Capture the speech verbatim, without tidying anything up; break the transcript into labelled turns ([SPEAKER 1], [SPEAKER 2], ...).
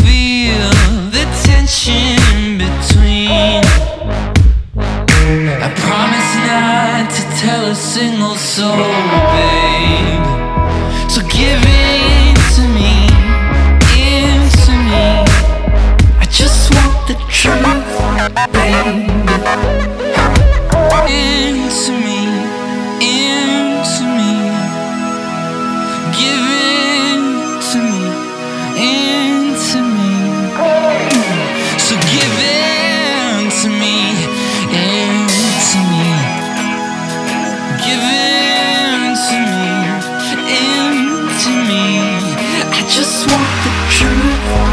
[SPEAKER 1] feel the tension between. I promise not to tell a single soul, babe. So give in to me, into me. I just want the truth, babe. Into me, into me. Give in to me, into me. So give in to me, into me. Give in to me, into me. I just want the truth.